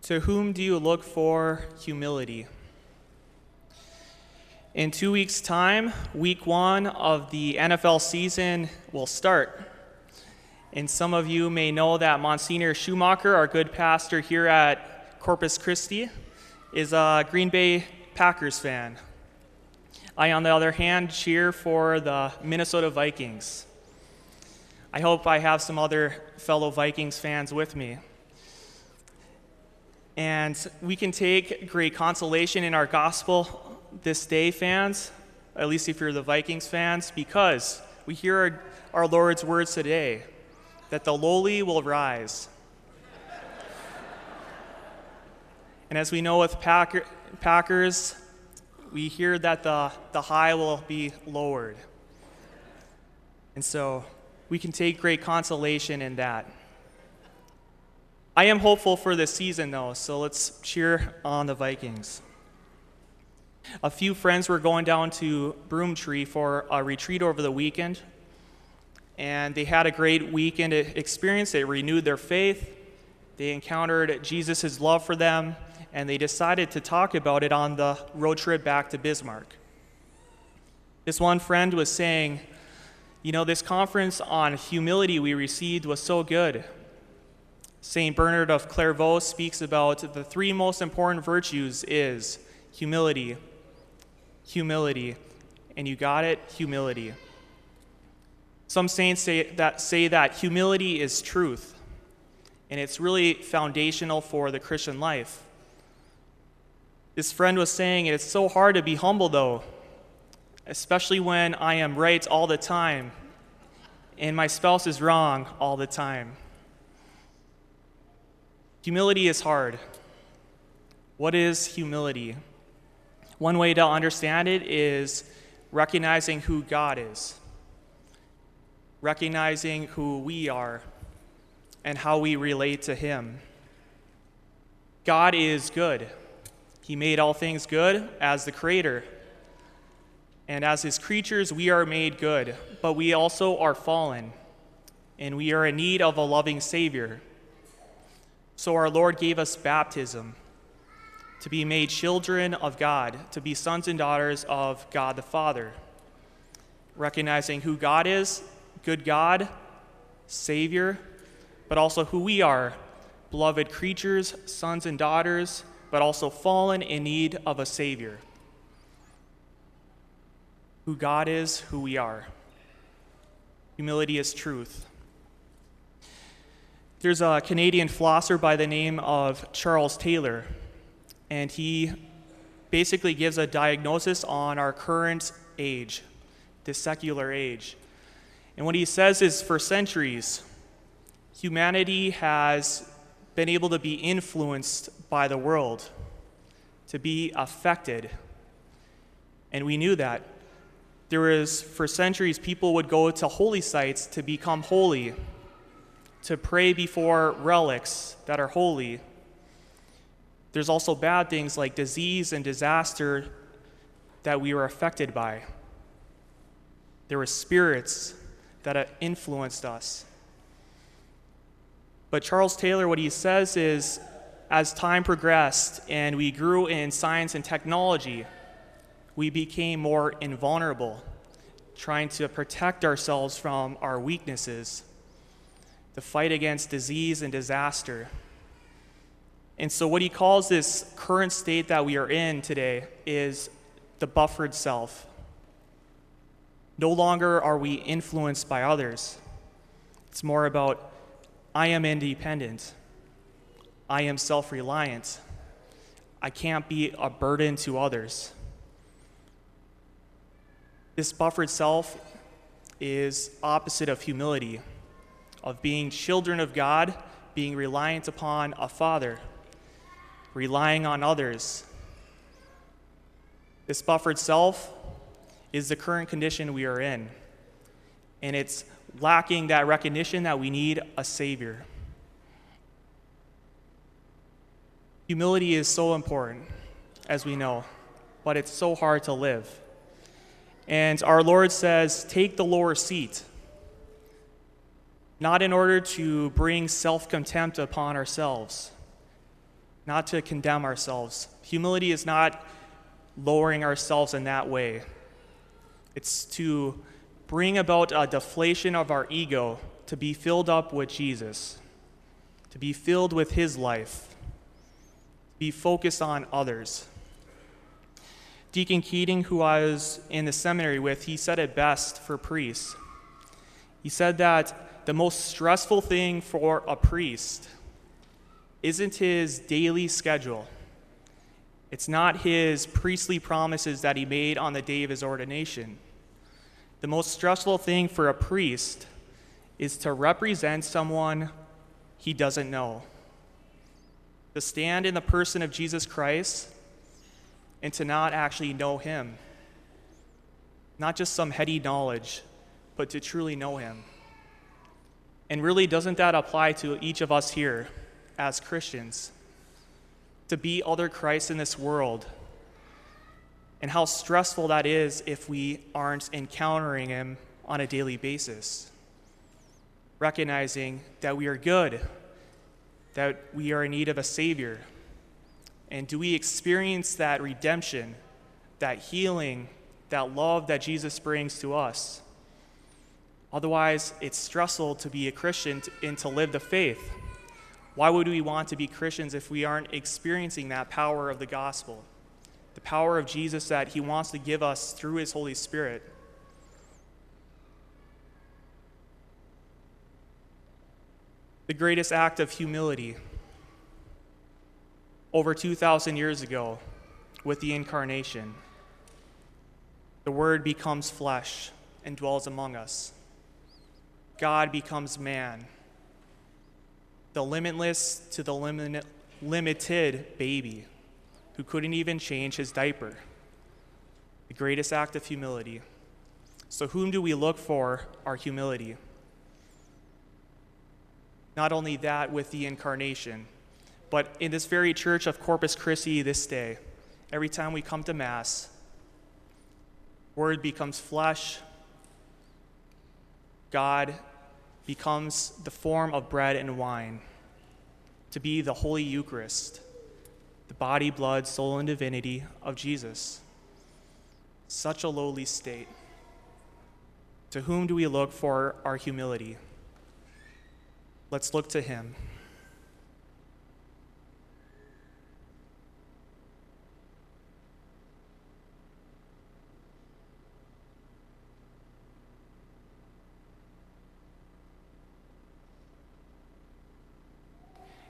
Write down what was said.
To whom do you look for humility? In 2 weeks' time, week 1 of the NFL season will start. And some of you may know that Monsignor Schumacher, our good pastor here at Corpus Christi, is a Green Bay Packers fan. I, on the other hand, cheer for the Minnesota Vikings. I hope I have some other fellow Vikings fans with me. And we can take great consolation in our gospel this day, fans, at least if you're the Vikings fans, because we hear our Lord's words today, that the lowly will rise. And as we know with Packers, we hear that the high will be lowered. And so we can take great consolation in that. I am hopeful for this season, though, so let's cheer on the Vikings. A few friends were going down to Broomtree for a retreat over the weekend, and they had a great weekend experience. They renewed their faith, they encountered Jesus' love for them, and they decided to talk about it on the road trip back to Bismarck. This one friend was saying, this conference on humility we received was so good. St. Bernard of Clairvaux speaks about the 3 most important virtues is humility, humility, and you got it, humility. Some saints say that humility is truth, and it's really foundational for the Christian life. This friend was saying it's so hard to be humble, though, especially when I am right all the time, and my spouse is wrong all the time. Humility is hard. What is humility? One way to understand it is recognizing who God is, recognizing who we are, and how we relate to Him. God is good. He made all things good as the Creator. And as His creatures, we are made good, but we also are fallen, and we are in need of a loving Savior. So our Lord gave us baptism to be made children of God, to be sons and daughters of God the Father, recognizing who God is, good God, Savior, but also who we are, beloved creatures, sons and daughters, but also fallen in need of a Savior. Who God is, who we are. Humility is truth. There's a Canadian philosopher by the name of Charles Taylor, and he basically gives a diagnosis on our current age, the secular age. And what he says is, for centuries, humanity has been able to be influenced by the world, to be affected. And we knew that. For centuries, people would go to holy sites to become holy, to pray before relics that are holy. There's also bad things like disease and disaster that we were affected by. There were spirits that influenced us. But Charles Taylor, what he says is, as time progressed and we grew in science and technology, we became more invulnerable, trying to protect ourselves from our weaknesses, the fight against disease and disaster. And so what he calls this current state that we are in today is the buffered self. No longer are we influenced by others. It's more about, I am independent. I am self-reliant. I can't be a burden to others. This buffered self is opposite of humility, of being children of God, being reliant upon a Father, relying on others. This buffered self is the current condition we are in, and it's lacking that recognition that we need a Savior. Humility is so important, as we know, but it's so hard to live. And our Lord says, take the lower seat, not in order to bring self-contempt upon ourselves, not to condemn ourselves. Humility is not lowering ourselves in that way. It's to bring about a deflation of our ego to be filled up with Jesus, to be filled with his life, be focused on others. Deacon Keating, who I was in the seminary with, he said it best for priests. He said that the most stressful thing for a priest isn't his daily schedule. It's not his priestly promises that he made on the day of his ordination. The most stressful thing for a priest is to represent someone he doesn't know. To stand in the person of Jesus Christ and to not actually know him. Not just some heady knowledge, but to truly know him. And really, doesn't that apply to each of us here as Christians? To be other Christ in this world, and how stressful that is if we aren't encountering him on a daily basis. Recognizing that we are good, that we are in need of a Savior. And do we experience that redemption, that healing, that love that Jesus brings to us? Otherwise, it's stressful to be a Christian and to live the faith. Why would we want to be Christians if we aren't experiencing that power of the gospel? The power of Jesus that he wants to give us through his Holy Spirit. The greatest act of humility over 2,000 years ago with the incarnation. The Word becomes flesh and dwells among us. God becomes man. The limitless to the limited baby who couldn't even change his diaper. The greatest act of humility. So whom do we look for our humility? Not only that with the incarnation, but in this very church of Corpus Christi this day, every time we come to Mass, Word becomes flesh. God becomes the form of bread and wine to be the Holy Eucharist, the body, blood, soul, and divinity of Jesus. Such a lowly state. To whom do we look for our humility? Let's look to him.